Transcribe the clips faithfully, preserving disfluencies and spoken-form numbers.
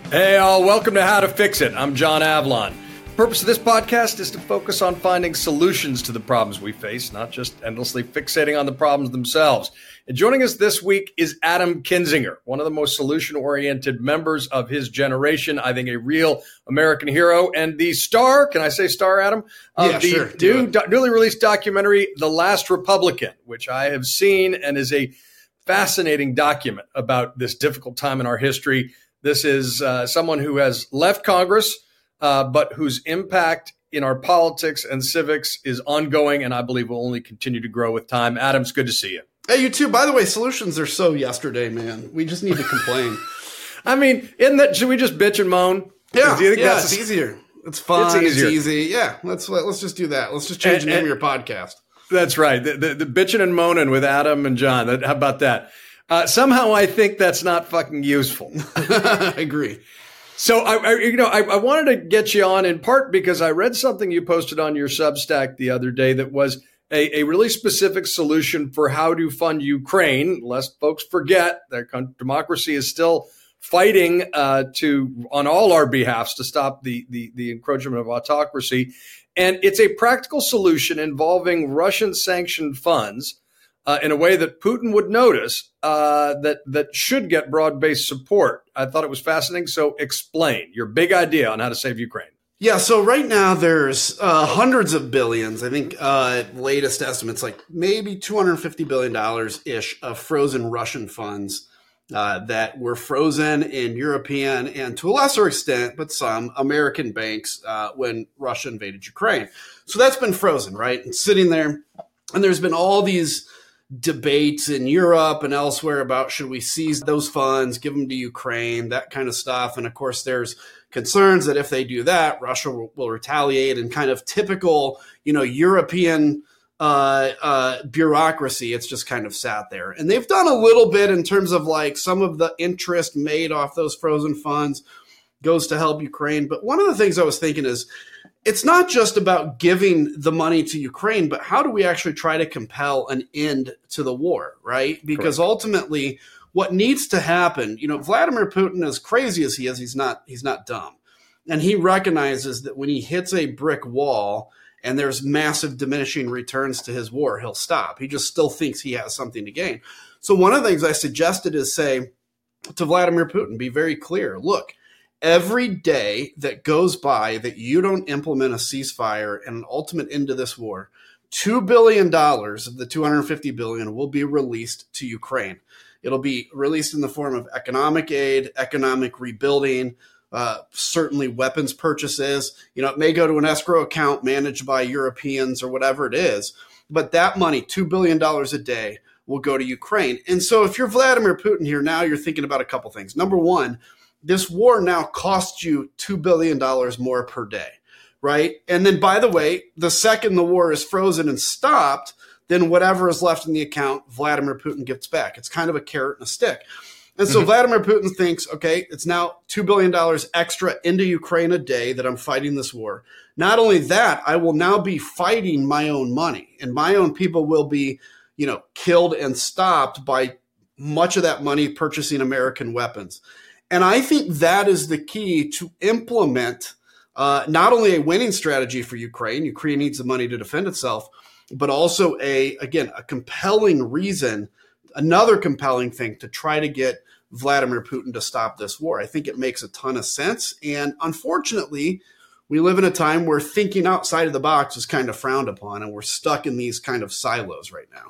Hey, all, welcome to How to Fix It. I'm John Avlon. The purpose of this podcast is to focus on finding solutions to the problems we face, not just endlessly fixating on the problems themselves. And joining us this week is Adam Kinzinger, one of the most solution-oriented members of his generation. I think a real American hero and the star, can I say star, Adam? Of yeah, the sure. new, do, newly released documentary, The Last Republican, which I have seen and is a fascinating document about this difficult time in our history. This is uh, someone who has left Congress, uh, but whose impact in our politics and civics is ongoing, and I believe will only continue to grow with time. Adam, it's good to see you. Hey, you too. By the way, solutions are so yesterday, man. We just need to complain. I mean, isn't that, should we just bitch and moan? Yeah, do you think yeah, that's it's a, easier. It's fun. It's, it's easy. Yeah, let's let's just do that. Let's just change and, the name and, of your podcast. That's right. The, the, the bitching and moaning with Adam and John. That, how about that? Uh, somehow I think that's not fucking useful. I agree. So I, I you know, I, I wanted to get you on in part because I read something you posted on your Substack the other day that was a, a really specific solution for how to fund Ukraine, lest folks forget that democracy is still fighting uh, to on all our behalfs to stop the, the the encroachment of autocracy. And it's a practical solution involving Russian sanctioned funds Uh, in a way that Putin would notice, uh, that that should get broad-based support. I thought it was fascinating. So explain your big idea on how to save Ukraine. Yeah, so right now there's uh, hundreds of billions. I think uh, latest estimates like maybe two hundred fifty billion dollars-ish of frozen Russian funds uh, that were frozen in European and to a lesser extent, but some American banks uh, when Russia invaded Ukraine. So that's been frozen, right? And sitting there. And there's been all these debates in Europe and elsewhere about should we seize those funds, give them to Ukraine, that kind of stuff. And of course, there's concerns that if they do that, Russia will, will retaliate, and kind of typical, you know, European uh, uh, bureaucracy. It's just kind of sat there. And they've done a little bit in terms of like some of the interest made off those frozen funds goes to help Ukraine. But one of the things I was thinking is, it's not just about giving the money to Ukraine, but how do we actually try to compel an end to the war, right? Because Correct. Ultimately, what needs to happen, you know, Vladimir Putin, as crazy as he is, he's not he's not dumb. And he recognizes that when he hits a brick wall and there's massive diminishing returns to his war, he'll stop. He just still thinks he has something to gain. So one of the things I suggested is say to Vladimir Putin, be very clear, look, every day that goes by that you don't implement a ceasefire and an ultimate end to this war, two billion dollars of the two hundred fifty billion dollars will be released to Ukraine. It'll be released in the form of economic aid, economic rebuilding, uh, certainly weapons purchases. You know, it may go to an escrow account managed by Europeans or whatever it is, but that money, two billion dollars a day, will go to Ukraine. And so if you're Vladimir Putin here now, you're thinking about a couple things. Number one, this war now costs you two billion dollars more per day, right? And then, by the way, the second the war is frozen and stopped, then whatever is left in the account, Vladimir Putin gets back. It's kind of a carrot and a stick. And so mm-hmm. Vladimir Putin thinks, okay, it's now two billion dollars extra into Ukraine a day that I'm fighting this war. Not only that, I will now be fighting my own money, and my own people will be, you know, killed and stopped by much of that money purchasing American weapons. And I think that is the key to implement uh, not only a winning strategy for Ukraine. Ukraine needs the money to defend itself, but also a, again, a compelling reason, another compelling thing to try to get Vladimir Putin to stop this war. I think it makes a ton of sense. And unfortunately, we live in a time where thinking outside of the box is kind of frowned upon, and we're stuck in these kind of silos right now.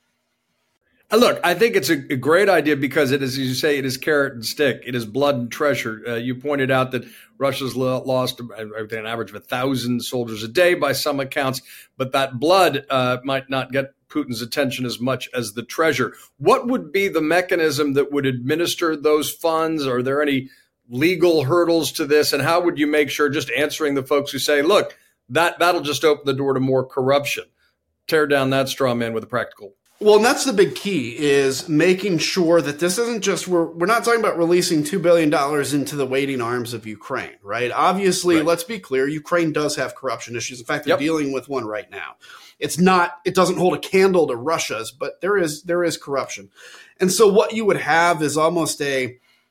Look, I think it's a, a great idea because it is, as you say, it is carrot and stick. It is blood and treasure. Uh, you pointed out that Russia's lo- lost an average of a thousand soldiers a day by some accounts, but that blood uh, might not get Putin's attention as much as the treasure. What would be the mechanism that would administer those funds? Are there any legal hurdles to this? And how would you make sure, just answering the folks who say, look, that, that'll just open the door to more corruption? Tear down that straw man with a practical. Well, and that's the big key, is making sure that this isn't just, we're, we're not talking about releasing two billion dollars into the waiting arms of Ukraine, right? Obviously, right. Let's be clear, Ukraine does have corruption issues. In fact, they're yep. dealing with one right now. It's not, it doesn't hold a candle to Russia's, but there is, there is corruption. And so what you would have is almost a,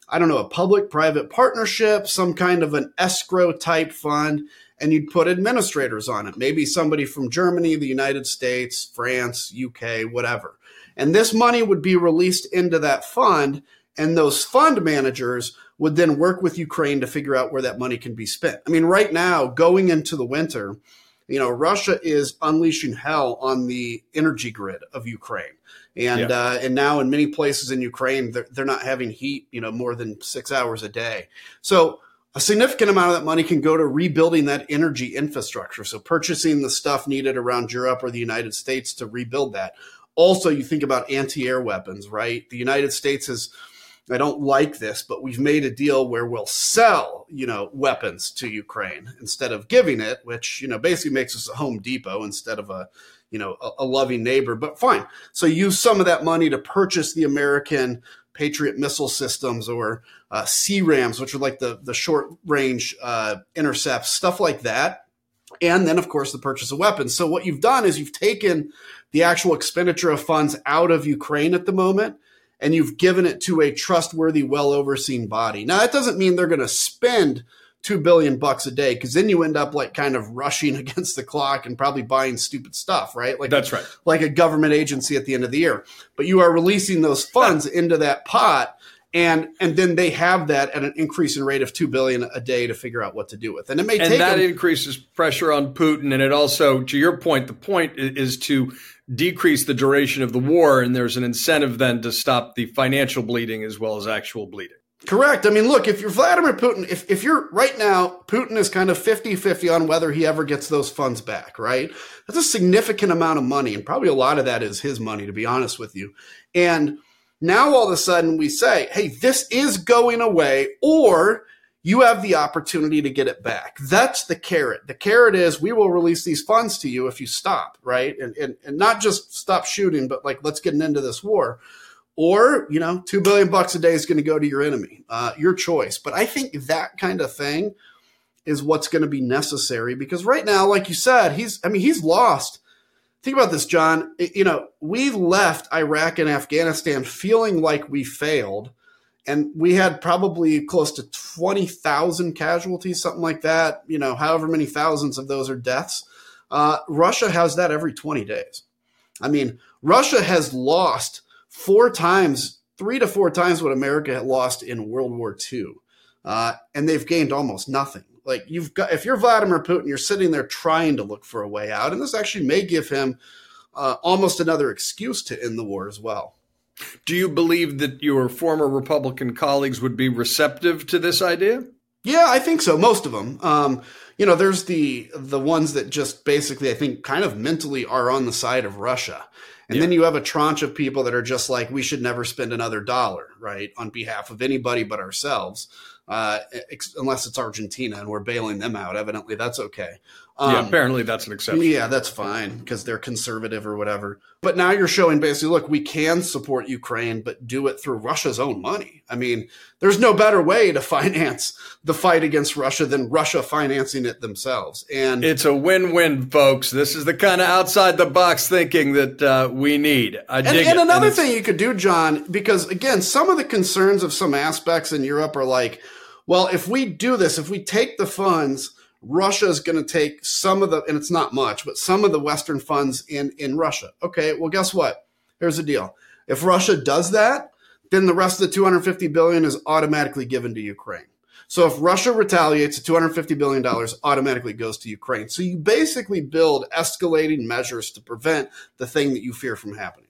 I don't know, a public-private partnership, some kind of an escrow type fund, and you'd put administrators on it, maybe somebody from Germany, the United States, France, U K, whatever. And this money would be released into that fund, and those fund managers would then work with Ukraine to figure out where that money can be spent. I mean, right now, going into the winter, you know, Russia is unleashing hell on the energy grid of Ukraine. And yeah. uh, and now in many places in Ukraine, they're, they're not having heat, you know, more than six hours a day. So a significant amount of that money can go to rebuilding that energy infrastructure. So purchasing the stuff needed around Europe or the United States to rebuild that. Also, you think about anti-air weapons, right? The United States has, I don't like this, but we've made a deal where we'll sell, you know, weapons to Ukraine instead of giving it, which, you know, basically makes us a Home Depot instead of a, you know, a, a loving neighbor. But fine. So use some of that money to purchase the American Patriot missile systems or uh, C RAMs, which are like the, the short range uh, intercepts, stuff like that. And then, of course, the purchase of weapons. So what you've done is you've taken the actual expenditure of funds out of Ukraine at the moment, and you've given it to a trustworthy, well-overseen body. Now, that doesn't mean they're going to spend two billion bucks a day, because then you end up like kind of rushing against the clock and probably buying stupid stuff, right? Like that's right. Like a government agency at the end of the year. But you are releasing those funds into that pot, and and then they have that at an increasing rate of two billion a day to figure out what to do with. And it may and take that them- increases pressure on Putin, and it also, to your point, the point is to decrease the duration of the war, and there's an incentive then to stop the financial bleeding as well as actual bleeding. Correct. I mean, look, if you're Vladimir Putin, if, if you're right now, Putin is kind of fifty-fifty on whether he ever gets those funds back, right? That's a significant amount of money, and probably a lot of that is his money, to be honest with you. And now all of a sudden we say, hey, this is going away, or you have the opportunity to get it back. That's the carrot. The carrot is we will release these funds to you if you stop, right? And, and, and not just stop shooting, but like, let's get an end to this war. Or, you know, two billion bucks a day is going to go to your enemy, uh, your choice. But I think that kind of thing is what's going to be necessary, because right now, like you said, he's, I mean, he's lost. Think about this, John. It, you know, we left Iraq and Afghanistan feeling like we failed, and we had probably close to twenty thousand casualties, something like that. You know, however many thousands of those are deaths. Uh, Russia has that every twenty days. I mean, Russia has lost four times, three to four times what America had lost in World War Two. Uh, and they've gained almost nothing. Like you've got, if you're Vladimir Putin, you're sitting there trying to look for a way out. And this actually may give him uh, almost another excuse to end the war as well. Do you believe that your former Republican colleagues would be receptive to this idea? Yeah, I think so. Most of them. Um, you know, there's the the ones that just basically, I think, kind of mentally are on the side of Russia. And yeah. then you have a tranche of people that are just like, we should never spend another dollar, right, on behalf of anybody but ourselves, uh, ex- unless it's Argentina and we're bailing them out. Evidently, that's okay. Um, yeah, apparently that's an exception. Yeah, that's fine because they're conservative or whatever. But now you're showing basically, look, we can support Ukraine, but do it through Russia's own money. I mean, there's no better way to finance the fight against Russia than Russia financing it themselves. And it's a win-win, folks. This is the kind of outside-the-box thinking that uh, we need. I dig and, and it. another and thing you could do, John, because, again, some of the concerns of some aspects in Europe are like, well, if we do this, if we take the funds, Russia is going to take some of the, and it's not much, but some of the Western funds in, in Russia. Okay, well, guess what? Here's the deal. If Russia does that, then the rest of the two hundred fifty billion dollars is automatically given to Ukraine. So if Russia retaliates, two hundred fifty billion dollars automatically goes to Ukraine. So you basically build escalating measures to prevent the thing that you fear from happening.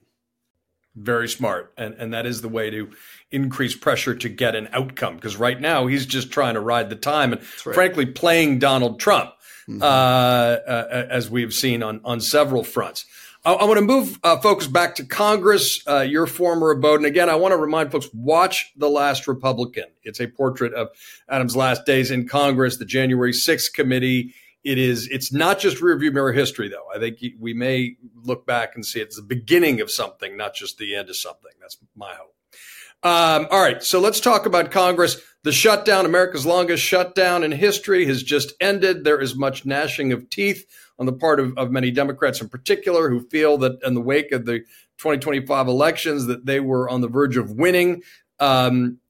Very smart. And and that is the way to increase pressure to get an outcome. Because right now he's just trying to ride the time and right. frankly playing Donald Trump, mm-hmm. uh, uh, as we've seen on, on several fronts. I, I want to move uh, focus back to Congress, uh, your former abode. And again, I want to remind folks, watch The Last Republican. It's a portrait of Adams' last days in Congress, the January sixth committee. It is, it's not just rearview mirror history, though. I think we may look back and see it's the beginning of something, not just the end of something. That's my hope. Um, all right, so let's talk about Congress. The shutdown, America's longest shutdown in history, has just ended. There is much gnashing of teeth on the part of, of many Democrats in particular who feel that in the wake of the twenty twenty-five elections that they were on the verge of winning. Um,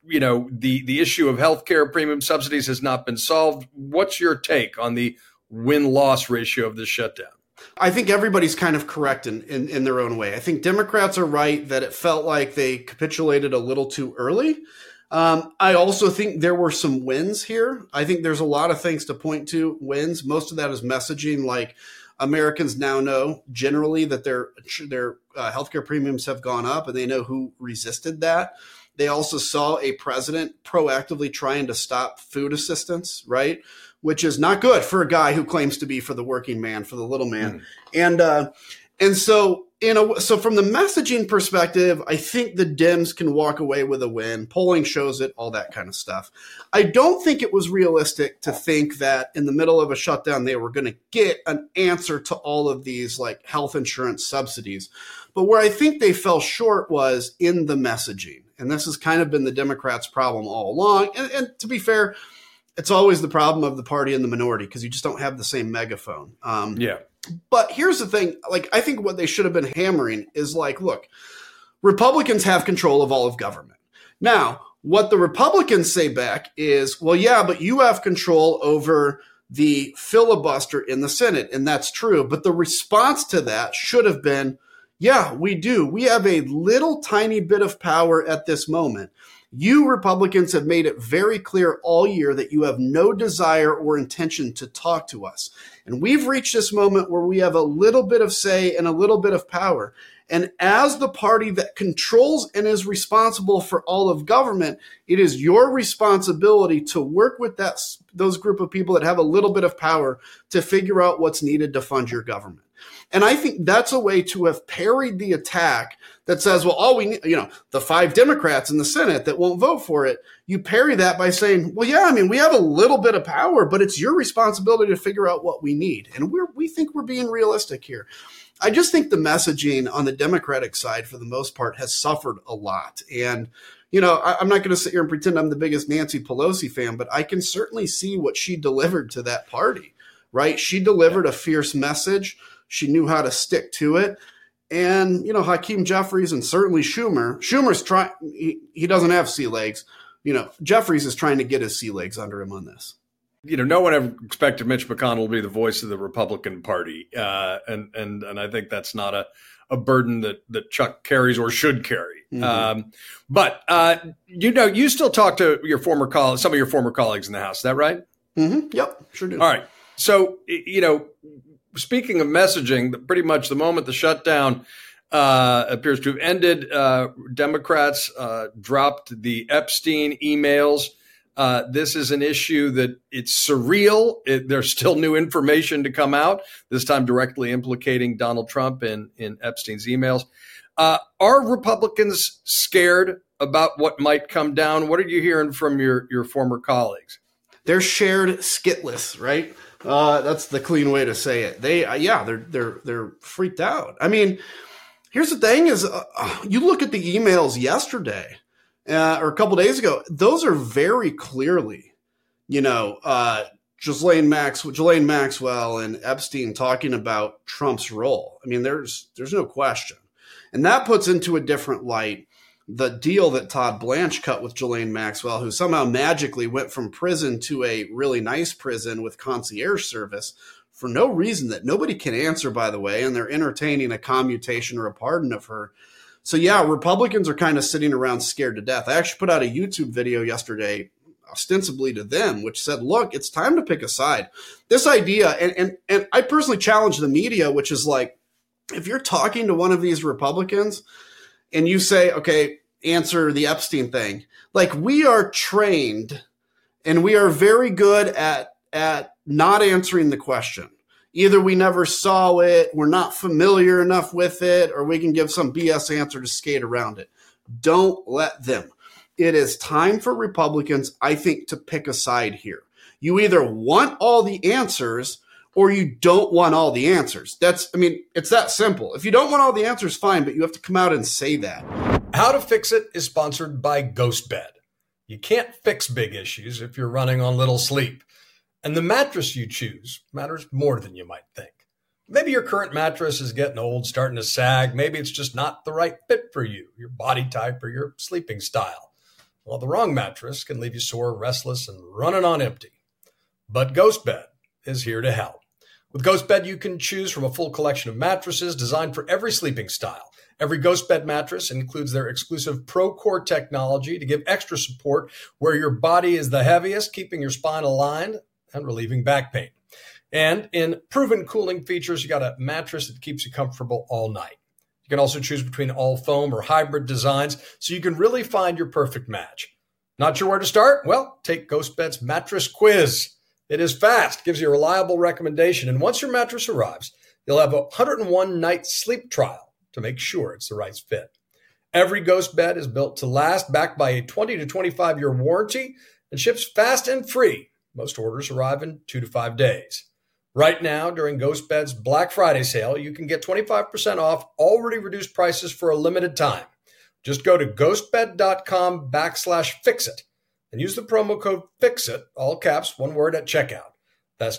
you know, the, the issue of healthcare premium subsidies has not been solved. What's your take on the win-loss ratio of this shutdown? I think everybody's kind of correct in, in, in their own way. I think Democrats are right that it felt like they capitulated a little too early. Um, I also think there were some wins here. I think there's a lot of things to point to wins. Most of that is messaging, like Americans now know generally that their their uh, healthcare premiums have gone up, and they know who resisted that. They also saw a president proactively trying to stop food assistance, right? Which is not good for a guy who claims to be for the working man, for the little man. Mm. And uh, and so you know, so from the messaging perspective, I think the Dems can walk away with a win. Polling shows it, all that kind of stuff. I don't think it was realistic to think that in the middle of a shutdown, they were going to get an answer to all of these like health insurance subsidies. But where I think they fell short was in the messaging. And this has kind of been the Democrats' problem all along. And, and to be fair, it's always the problem of the party in the minority because you just don't have the same megaphone. Um, yeah. But here's the thing. Like, I think what they should have been hammering is like, look, Republicans have control of all of government. Now, what the Republicans say back is, well, yeah, but you have control over the filibuster in the Senate. And that's true. But the response to that should have been, yeah, we do. We have a little tiny bit of power at this moment. You Republicans have made it very clear all year that you have no desire or intention to talk to us. And we've reached this moment where we have a little bit of say and a little bit of power. And as the party that controls and is responsible for all of government, it is your responsibility to work with that those group of people that have a little bit of power to figure out what's needed to fund your government. And I think that's a way to have parried the attack that says, well, all we need, you know, the five Democrats in the Senate that won't vote for it. You parry that by saying, well, yeah, I mean, we have a little bit of power, but it's your responsibility to figure out what we need. And we're, we think we're being realistic here. I just think the messaging on the Democratic side, for the most part, has suffered a lot. And, you know, I, I'm not going to sit here and pretend I'm the biggest Nancy Pelosi fan, but I can certainly see what she delivered to that party, right? She delivered a fierce message. She knew how to stick to it. And, you know, Hakeem Jeffries and certainly Schumer, Schumer's trying, he, he doesn't have sea legs. You know, Jeffries is trying to get his sea legs under him on this. You know, no one ever expected Mitch McConnell to be the voice of the Republican Party. Uh, and, and, and I think that's not a, a burden that, that Chuck carries or should carry. Mm-hmm. Um, but, uh, you know, you still talk to your former colleagues, some of your former colleagues in the House. Is that right? Mm-hmm. Yep, sure do. All right. So, you know, speaking of messaging, pretty much the moment the shutdown uh, appears to have ended, uh, Democrats uh, dropped the Epstein emails. Uh, this is an issue that it's surreal. It, there's still new information to come out, this time directly implicating Donald Trump in, in Epstein's emails. Uh, are Republicans scared about what might come down? What are you hearing from your, your former colleagues? They're shared skitless, right? Uh, that's the clean way to say it. They, uh, yeah, they're they're they're freaked out. I mean, here's the thing: is uh, you look at the emails yesterday uh, or a couple days ago; those are very clearly, you know, uh, Ghislaine Max, Ghislaine Maxwell and Epstein talking about Trump's role. I mean, there's there's no question, and that puts into a different light the deal that Todd Blanche cut with Ghislaine Maxwell, who somehow magically went from prison to a really nice prison with concierge service for no reason that nobody can answer, by the way, and they're entertaining a commutation or a pardon of her. So, yeah, Republicans are kind of sitting around scared to death. I actually put out a YouTube video yesterday, ostensibly to them, which said, look, it's time to pick a side. This idea, and, and, and I personally challenge the media, which is like, if you're talking to one of these Republicans and you say, okay, answer the Epstein thing. Like, we are trained and we are very good at, at not answering the question. Either we never saw it, we're not familiar enough with it, or we can give some B S answer to skate around it. Don't let them. It is time for Republicans, I think, to pick a side here. You either want all the answers or you don't want all the answers. That's, I mean, it's that simple. If you don't want all the answers, fine, but you have to come out and say that. How to Fix It is sponsored by GhostBed. You can't fix big issues if you're running on little sleep. And the mattress you choose matters more than you might think. Maybe your current mattress is getting old, starting to sag. Maybe it's just not the right fit for you, your body type, or your sleeping style. while the wrong mattress can leave you sore, restless, and running on empty. But GhostBed is here to help. With GhostBed, you can choose from a full collection of mattresses designed for every sleeping style. Every GhostBed mattress includes their exclusive ProCore technology to give extra support where your body is the heaviest, keeping your spine aligned and relieving back pain. And in proven cooling features, you got a mattress that keeps you comfortable all night. You can also choose between all foam or hybrid designs, so you can really find your perfect match. Not sure where to start? Well, take GhostBed's mattress quiz. It is fast, gives you a reliable recommendation, and once your mattress arrives, you'll have a one hundred one night sleep trial to make sure it's the right fit. Every GhostBed is built to last, backed by a twenty to twenty-five year warranty, and ships fast and free. Most orders arrive in two to five days. Right now, during GhostBed's Black Friday sale, you can get twenty-five percent off already reduced prices for a limited time. Just go to ghostbed.com backslash fixit and use the promo code FIXIT, all caps, one word, at checkout. That's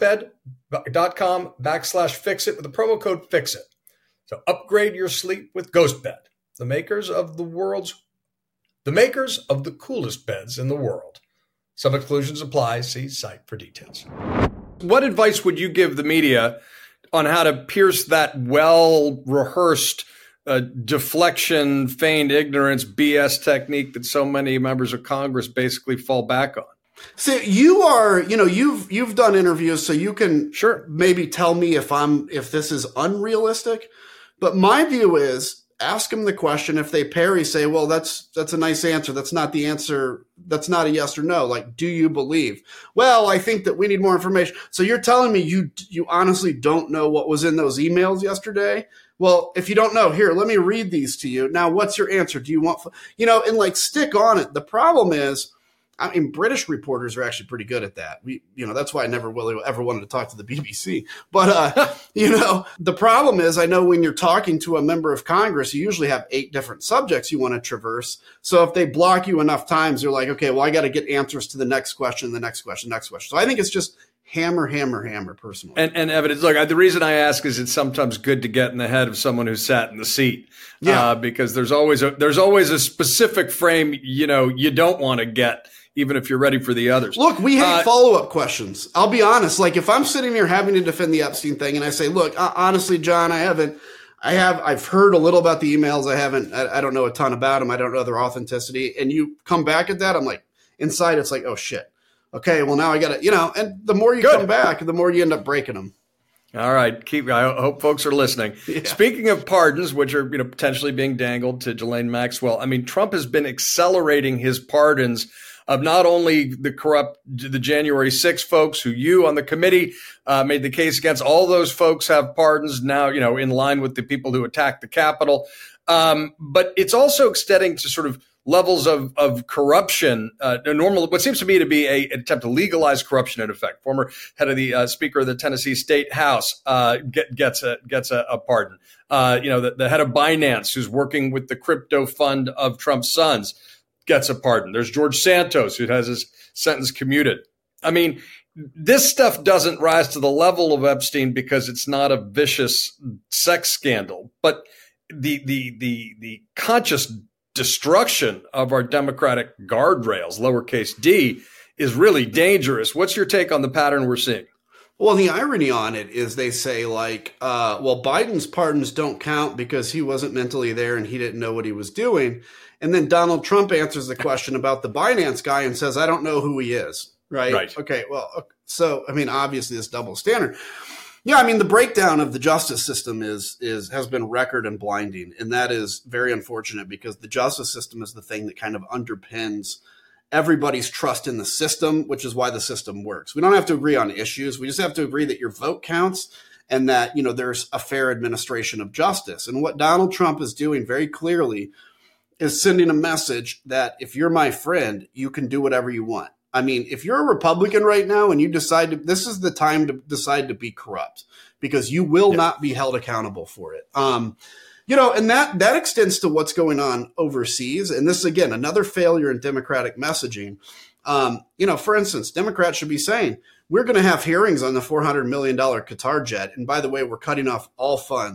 ghostbed.com backslash fixit with the promo code FIXIT. So upgrade your sleep with GhostBed, the makers of the world's, the makers of the coolest beds in the world. Some exclusions apply. See site for details. What advice would you give the media on how to pierce that well-rehearsed uh, deflection, feigned ignorance, B S technique that so many members of Congress basically fall back on? See, you are, you know, you've you've done interviews, so you can sure maybe tell me if I'm if this is unrealistic. But my view is, ask them the question. If they parry, say, well, that's that's a nice answer. That's not the answer. That's not a yes or no. Like, do you believe? Well, I think that we need more information. So you're telling me you you honestly don't know what was in those emails yesterday? Well, if you don't know, here, let me read these to you. Now, what's your answer? Do you want, you know, and like stick on it. The problem is, I mean, British reporters are actually pretty good at that. We, you know, that's why I never really ever wanted to talk to the B B C. But, uh, you know, the problem is, I know when you're talking to a member of Congress, you usually have eight different subjects you want to traverse. So if they block you enough times, you're like, okay, well, I got to get answers to the next question, the next question, next question. So I think it's just hammer, hammer, hammer, personally. And, and evidence. Look, the reason I ask is it's sometimes good to get in the head of someone who sat in the seat. Yeah. Uh, because there's always a there's always a specific frame, you know, you don't want to get, even if you're ready for the others. Look, we hate uh, follow-up questions. I'll be honest. Like, if I'm sitting here having to defend the Epstein thing and I say, look, uh, honestly, John, I haven't, I have, I've heard a little about the emails. I haven't, I, I don't know a ton about them. I don't know their authenticity. And you come back at that, I'm like, inside, it's like, oh shit. Okay, well now I got to, you know, and the more you Good. come back, the more you end up breaking them. All right. Keep, I hope folks are listening. Yeah. Speaking of pardons, which are, you know, potentially being dangled to Ghislaine Maxwell, I mean, Trump has been accelerating his pardons of not only the corrupt, the January sixth folks who you on the committee uh, made the case against. All those folks have pardons now, you know, in line with the people who attacked the Capitol. Um, but it's also extending to sort of levels of, of corruption, uh, normal, what seems to me to be a, an attempt to legalize corruption in effect. Former head of the uh, Speaker of the Tennessee State House uh, get, gets a gets a, a pardon. Uh, you know, the, the head of Binance, who's working with the crypto fund of Trump's sons, gets a pardon. There's George Santos, who has his sentence commuted. I mean, this stuff doesn't rise to the level of Epstein because it's not a vicious sex scandal, but the the the the conscious destruction of our democratic guardrails, lowercase d, is really dangerous. What's your take on the pattern we're seeing? Well, the irony on it is they say like, uh, well, Biden's pardons don't count because he wasn't mentally there and he didn't know what he was doing. And then Donald Trump answers the question about the Binance guy and says, I don't know who he is. Right. Right. Okay. Well, so, I mean, obviously this double standard. Yeah, I mean, the breakdown of the justice system is is has been record and blinding, and that is very unfortunate because the justice system is the thing that kind of underpins everybody's trust in the system, which is why the system works. We don't have to agree on issues. We just have to agree that your vote counts and that, you know, there's a fair administration of justice. And what Donald Trump is doing very clearly is sending a message that if you're my friend, you can do whatever you want. I mean, if you're a Republican right now and you decide to, this is the time to decide to be corrupt because you will yeah. not be held accountable for it. Um, you know, and that, that extends to what's going on overseas. And this is, again, another failure in Democratic messaging. Um, you know, for instance, Democrats should be saying, we're going to have hearings on the four hundred million dollars Qatar jet. And by the way, we're cutting off all funds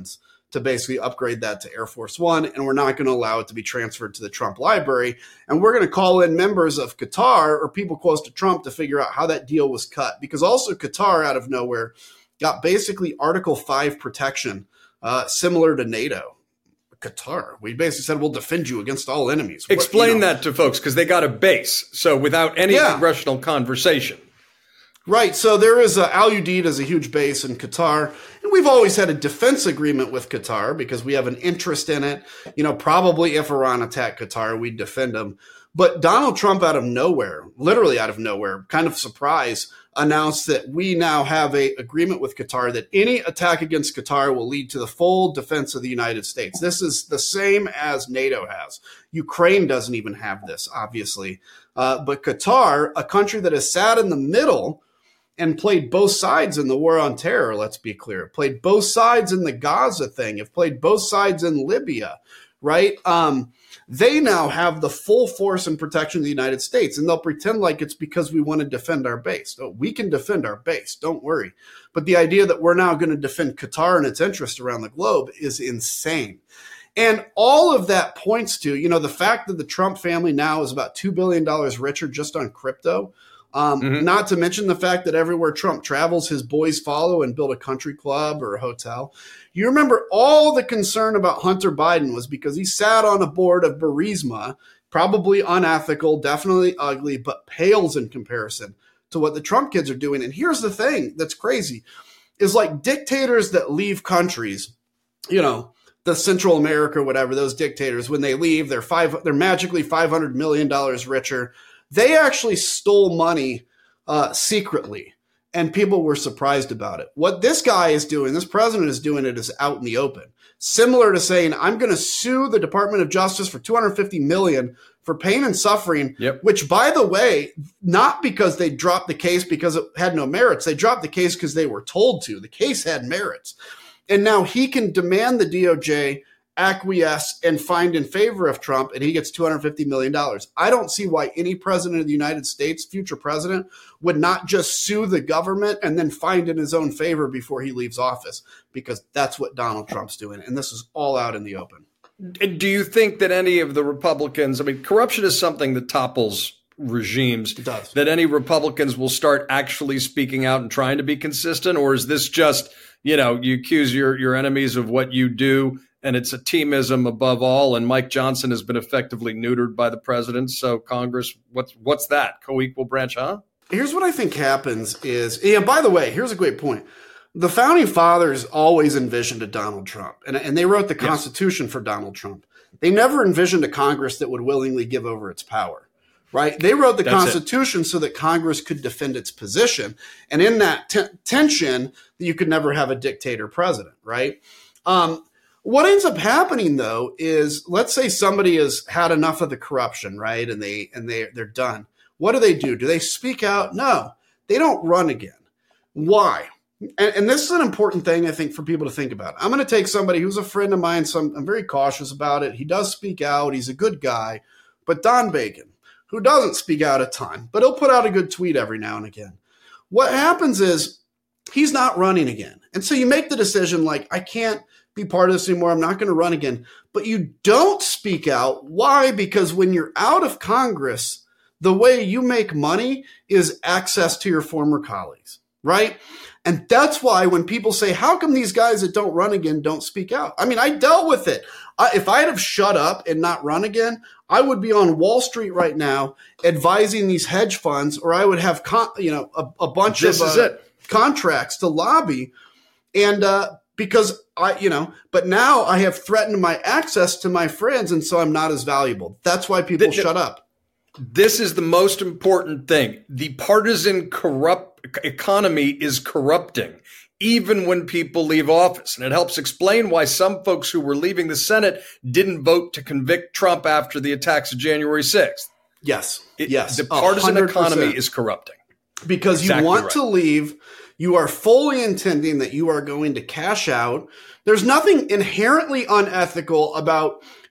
to basically upgrade that to Air Force One, and we're not going to allow it to be transferred to the Trump library. And we're going to call in members of Qatar or people close to Trump to figure out how that deal was cut. Because also Qatar, out of nowhere, got basically Article five protection, uh, similar to NATO. Qatar, we basically said, we'll defend you against all enemies. Explain what, you know, that to folks, because they got a base. So without any yeah. congressional conversation. Right. So there is a, Al Udeid is a huge base in Qatar, and we've always had a defense agreement with Qatar because we have an interest in it. You know, probably if Iran attacked Qatar, we'd defend them. But Donald Trump, out of nowhere, literally out of nowhere, kind of surprise, announced that we now have a agreement with Qatar that any attack against Qatar will lead to the full defense of the United States. This is the same as NATO has. Ukraine doesn't even have this, obviously. Uh, but Qatar, a country that has sat in the middle and played both sides in the war on terror, let's be clear, played both sides in the Gaza thing, have played both sides in Libya, right? Um, they now have the full force and protection of the United States, and they'll pretend like it's because we want to defend our base. No, we can defend our base, don't worry. But the idea that we're now going to defend Qatar and its interests around the globe is insane. And all of that points to, you know, the fact that the Trump family now is about two billion dollars richer just on crypto. Um, mm-hmm. Not to mention the fact that everywhere Trump travels, his boys follow and build a country club or a hotel. You remember all the concern about Hunter Biden was because he sat on a board of Burisma, probably unethical, definitely ugly, but pales in comparison to what the Trump kids are doing. And here's the thing that's crazy is like dictators that leave countries, you know, the Central America or whatever, those dictators, when they leave, they're five, they're magically five hundred million dollars richer. They actually stole money uh, secretly, and people were surprised about it. What this guy is doing, this president is doing it is out in the open. Similar to saying, I'm going to sue the Department of Justice for two hundred fifty million dollars for pain and suffering, yep. which, by the way, not because they dropped the case because it had no merits. They dropped the case because they were told to. The case had merits. And now he can demand the D O J acquiesce and find in favor of Trump, and he gets two hundred fifty million dollars. I don't see why any president of the United States, future president, would not just sue the government and then find in his own favor before he leaves office, because that's what Donald Trump's doing. And this is all out in the open. Do you think that any of the Republicans, I mean, corruption is something that topples regimes, it does. That any Republicans will start actually speaking out and trying to be consistent? Or is this just, you know, you accuse your, your enemies of what you do, and it's a teamism above all, and Mike Johnson has been effectively neutered by the president. So Congress, what's what's that? Co-equal branch, huh? Here's what I think happens is, and by the way, here's a great point. The founding fathers always envisioned a Donald Trump, and, and they wrote the yes. Constitution for Donald Trump. They never envisioned a Congress that would willingly give over its power, right? They wrote the That's Constitution it. so that Congress could defend its position. And in that t- tension, you could never have a dictator president, right? Um, What ends up happening, though, is let's say somebody has had enough of the corruption, right? And they and they they're done. What do they do? Do they speak out? No, they don't run again. Why? And, and this is an important thing, I think, for people to think about. I'm going to take somebody who's a friend of mine, so I'm, I'm very cautious about it. He does speak out. He's a good guy. But Don Bacon, who doesn't speak out a ton, but he'll put out a good tweet every now and again. What happens is he's not running again. And so you make the decision like, I can't be part of this anymore. I'm not going to run again. But you don't speak out. Why? Because when you're out of Congress, the way you make money is access to your former colleagues, right? And that's why when people say, how come these guys that don't run again don't speak out? I mean, I dealt with it. I, if I'd have shut up and not run again, I would be on Wall Street right now advising these hedge funds, or I would have, con- you know, a, a bunch this of is uh, it. contracts to lobby. And, uh, because I, you know, but now I have threatened my access to my friends, and so I'm not as valuable. That's why people the, shut up. This is the most important thing. The partisan corrupt economy is corrupting, even when people leave office. And it helps explain why some folks who were leaving the Senate didn't vote to convict Trump after the attacks of January sixth. Yes. It, yes. The partisan one hundred percent economy is corrupting. Because exactly you want right. to leave. You are fully intending that you are going to cash out. There's nothing inherently unethical about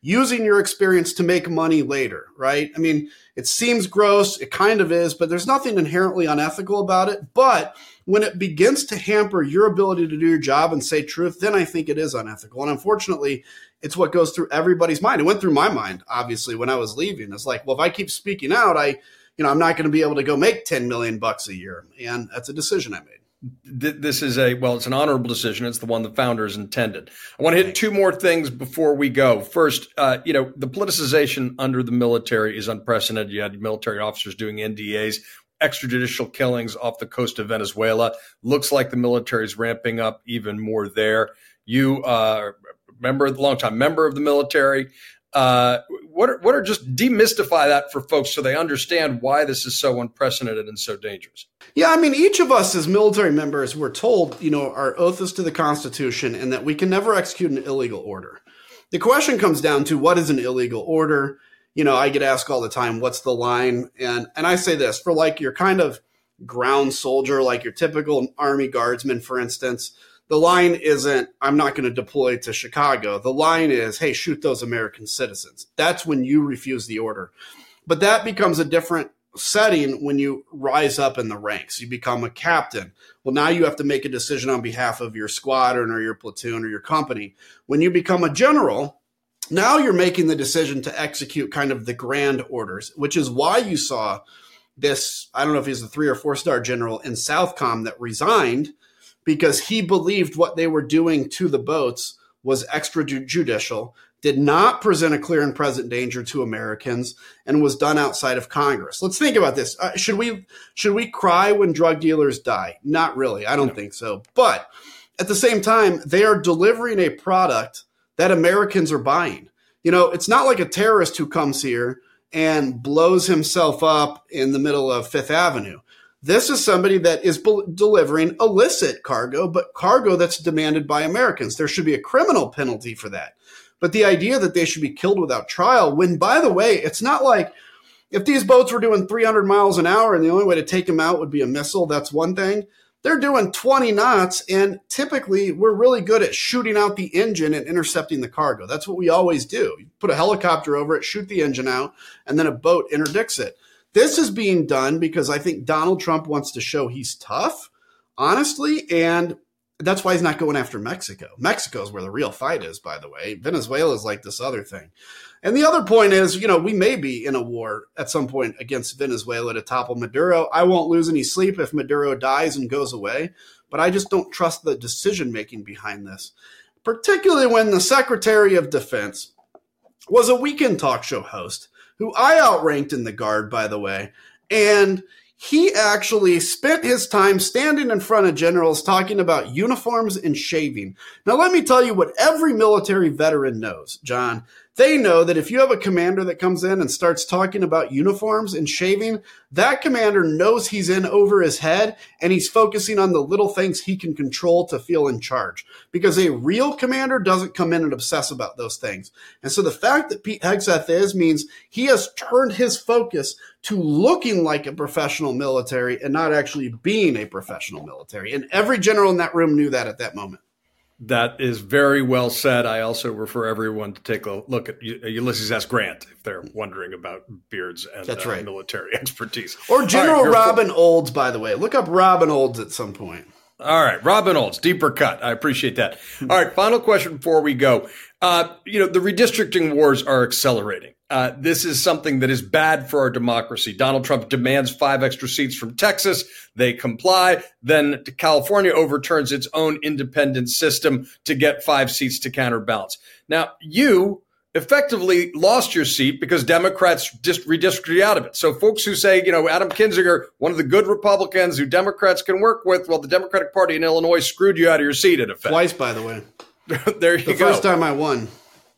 using your experience to make money later, right? I mean, it seems gross. It kind of is, but there's nothing inherently unethical about it. But when it begins to hamper your ability to do your job and say truth, then I think it is unethical. And unfortunately, it's what goes through everybody's mind. It went through my mind, obviously, when I was leaving. It's like, well, if I keep speaking out, I, you know, I'm not going to be able to go make ten million bucks a year. And that's a decision I made. This is a, well, it's an honorable decision. It's the one the founders intended. I want to hit two more things before we go. First, uh, you know, the politicization under the military is unprecedented. You had military officers doing N D As, extrajudicial killings off the coast of Venezuela. Looks like the military is ramping up even more there. You, uh, member, longtime member of the military. Uh, what are, what are just demystify that for folks so they understand why this is so unprecedented and so dangerous? Yeah, I mean, each of us as military members, we're told, you know, our oath is to the Constitution and that we can never execute an illegal order. The question comes down to what is an illegal order? You know, I get asked all the time, what's the line? And and I say this, for like your kind of ground soldier, like your typical Army Guardsman, for instance, the line isn't, I'm not going to deploy to Chicago. The line is, hey, shoot those American citizens. That's when you refuse the order. But that becomes a different setting when you rise up in the ranks. You become a captain. Well, now you have to make a decision on behalf of your squadron or your platoon or your company. When you become a general, now you're making the decision to execute kind of the grand orders, which is why you saw this, I don't know if he's a three or four star general in Southcom that resigned, because he believed what they were doing to the boats was extrajudicial, did not present a clear and present danger to Americans, and was done outside of Congress. Let's think about this. Uh, should we should we cry when drug dealers die? Not really. I don't no. think so. But at the same time, they are delivering a product that Americans are buying. You know, it's not like a terrorist who comes here and blows himself up in the middle of Fifth Avenue. This is somebody that is be- delivering illicit cargo, but cargo that's demanded by Americans. There should be a criminal penalty for that. But the idea that they should be killed without trial, when, by the way, it's not like if these boats were doing three hundred miles an hour and the only way to take them out would be a missile, that's one thing. They're doing twenty knots, and typically we're really good at shooting out the engine and intercepting the cargo. That's what we always do. You put a helicopter over it, shoot the engine out, and then a boat interdicts it. This is being done because I think Donald Trump wants to show he's tough, honestly, and that's why he's not going after Mexico. Mexico is where the real fight is, by the way. Venezuela is like this other thing. And the other point is, you know, we may be in a war at some point against Venezuela to topple Maduro. I won't lose any sleep if Maduro dies and goes away, but I just don't trust the decision-making behind this, particularly when the Secretary of Defense was a weekend talk show host, who I outranked in the Guard, by the way, and he actually spent his time standing in front of generals talking about uniforms and shaving. Now, let me tell you what every military veteran knows, John. They know that if you have a commander that comes in and starts talking about uniforms and shaving, that commander knows he's in over his head and he's focusing on the little things he can control to feel in charge. Because a real commander doesn't come in and obsess about those things. And so the fact that Pete Hegseth is means he has turned his focus to looking like a professional military and not actually being a professional military. And every general in that room knew that at that moment. That is very well said. I also refer everyone to take a look at Ulysses S. Grant if they're wondering about beards and That's right. uh, military expertise. Or General right, Robin full- Olds, by the way. Look up Robin Olds at some point. All right, Robin Olds, deeper cut. I appreciate that. All right, final question before we go. Uh, you know, the redistricting wars are accelerating. Uh, this is something that is bad for our democracy. Donald Trump demands five extra seats from Texas. They comply. Then California overturns its own independent system to get five seats to counterbalance. Now, you effectively lost your seat because Democrats just redistricted you out of it. So folks who say, you know, Adam Kinzinger, one of the good Republicans who Democrats can work with, well, the Democratic Party in Illinois screwed you out of your seat, in effect. Twice, by the way. There you the go. The first time I won.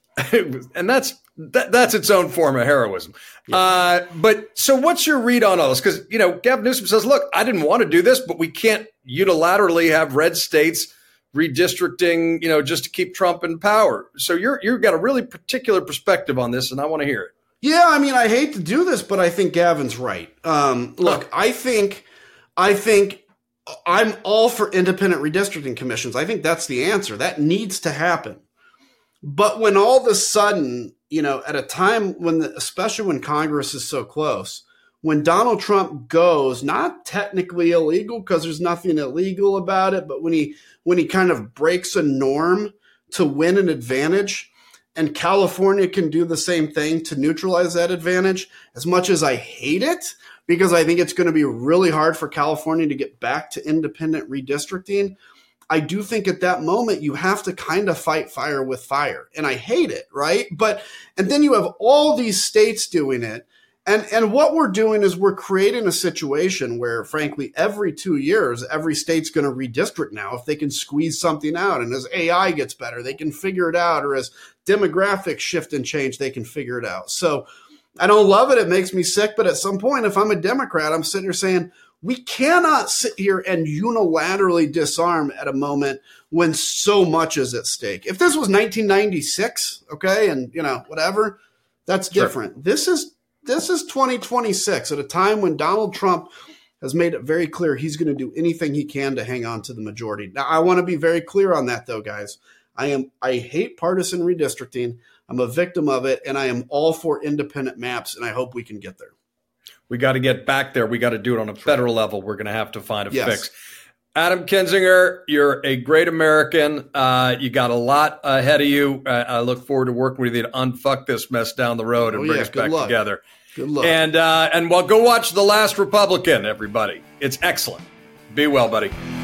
And that's that, that's its own form of heroism. Yeah. Uh, but so what's your read on all this? Because, you know, Gavin Newsom says, look, I didn't want to do this, but we can't unilaterally have red states redistricting, you know, just to keep Trump in power. So you're, you've got a really particular perspective on this, and I want to hear it. Yeah, I mean, I hate to do this, but I think Gavin's right. Um, look, I think, I think I'm all for independent redistricting commissions. I think that's the answer. That needs to happen. But when all of a sudden, you know, at a time when, the, especially when Congress is so close, when Donald Trump goes, not technically illegal because there's nothing illegal about it, but when he when he kind of breaks a norm to win an advantage, and California can do the same thing to neutralize that advantage, as much as I hate it, because I think it's going to be really hard for California to get back to independent redistricting, I do think at that moment you have to kind of fight fire with fire. And I hate it, right? But, and then you have all these states doing it. And, and what we're doing is we're creating a situation where, frankly, every two years, every state's going to redistrict now if they can squeeze something out. And as A I gets better, they can figure it out. Or as demographics shift and change, they can figure it out. So I don't love it. It makes me sick. But at some point, if I'm a Democrat, I'm sitting here saying, we cannot sit here and unilaterally disarm at a moment when so much is at stake. If this was nineteen ninety-six, okay, and, you know, whatever, that's different. Sure. This is This is twenty twenty-six, at a time when Donald Trump has made it very clear he's going to do anything he can to hang on to the majority. Now, I want to be very clear on that, though, guys. I am I hate partisan redistricting. I'm a victim of it, and I am all for independent maps, and I hope we can get there. We got to get back there. We got to do it on a federal level. We're going to have to find a yes. fix. Adam Kinzinger, you're a great American. Uh, you got a lot ahead of you. Uh, I look forward to working with you to unfuck this mess down the road and oh, bring yeah. us Good back luck. together. Good luck. And, uh, and well, go watch The Last Republican, everybody. It's excellent. Be well, buddy.